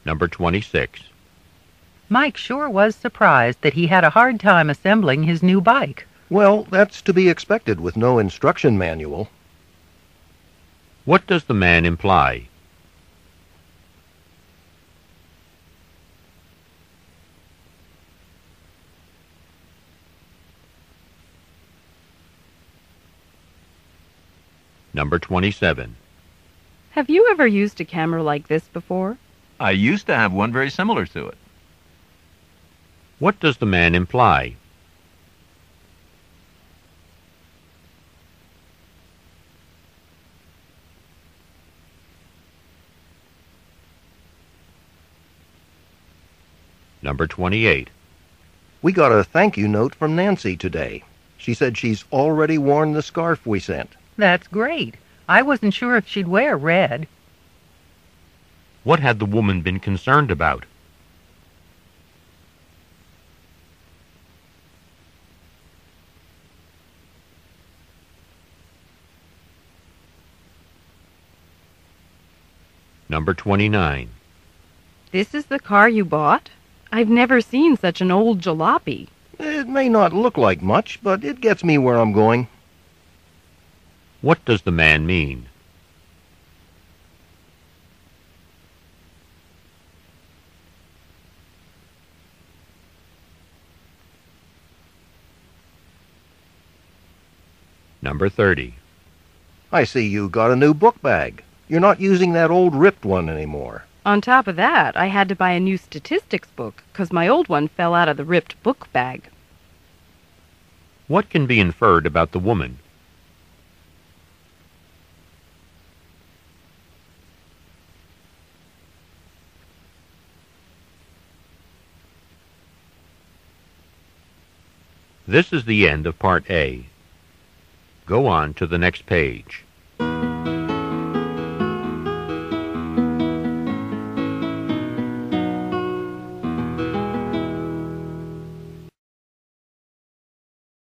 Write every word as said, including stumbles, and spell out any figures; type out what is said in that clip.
Number twenty-six. Mike sure was surprised that he had a hard time assembling his new bike. Well, that's to be expected with no instruction manual. What does the man imply? Number twenty-seven. Have you ever used a camera like this before? I used to have one very similar to it. What does the man imply? Number twenty-eight. We got a thank you note from Nancy today. She said she's already worn the scarf we sent. That's great. I wasn't sure if she'd wear red. What had the woman been concerned about? Number twenty-nine. This is the car you bought? I've never seen such an old jalopy. It may not look like much, but it gets me where I'm going. What does the man mean? Number thirty. I see you got a new book bag. You're not using that old ripped one anymore. On top of that, I had to buy a new statistics book because my old one fell out of the ripped book bag. What can be inferred about the woman? This is the end of Part A. Go on to the next page.